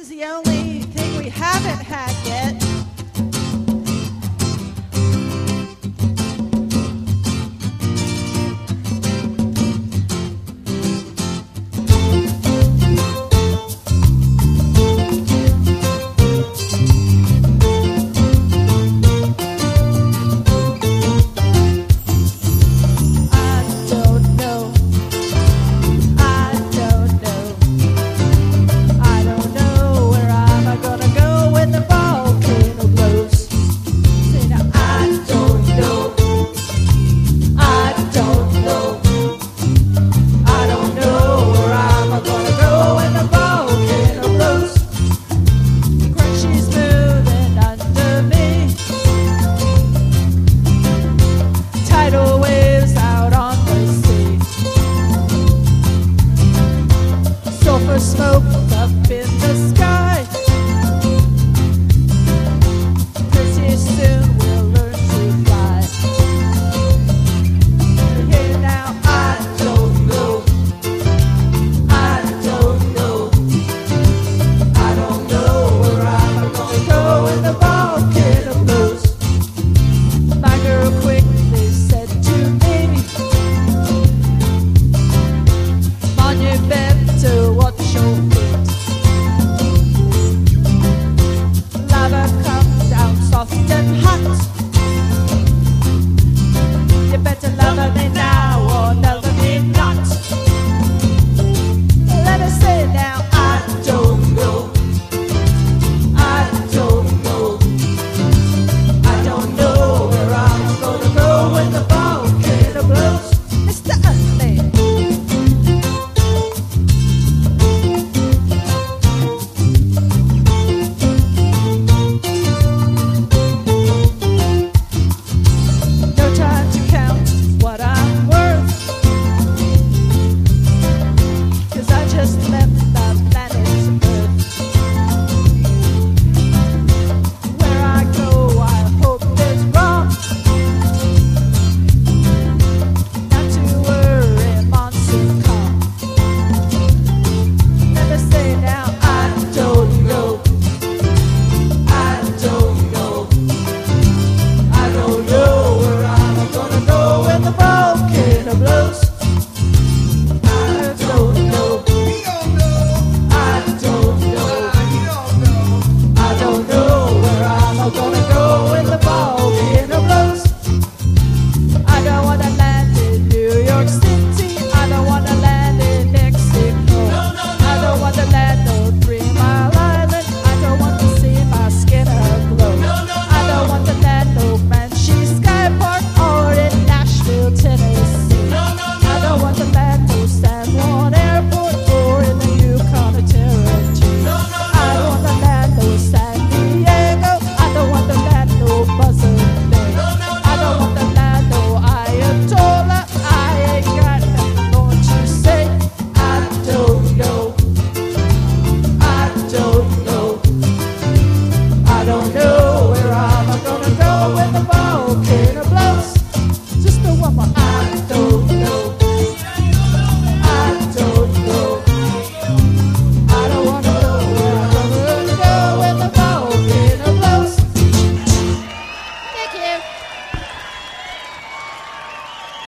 is the only thing we haven't had yet. Smoke up in the sky. Pretty soon we'll learn to fly. Here now, I don't know. I don't know. I don't know where I'm gonna go in the volcano blues. My girl quickly said to me, "On your bed to watch your feet. Lava comes down soft and hot. You better love me now or love me not." Let us say now, I don't know. I don't know. I don't know where I'm gonna go when the volcano blows. Mr. Unley.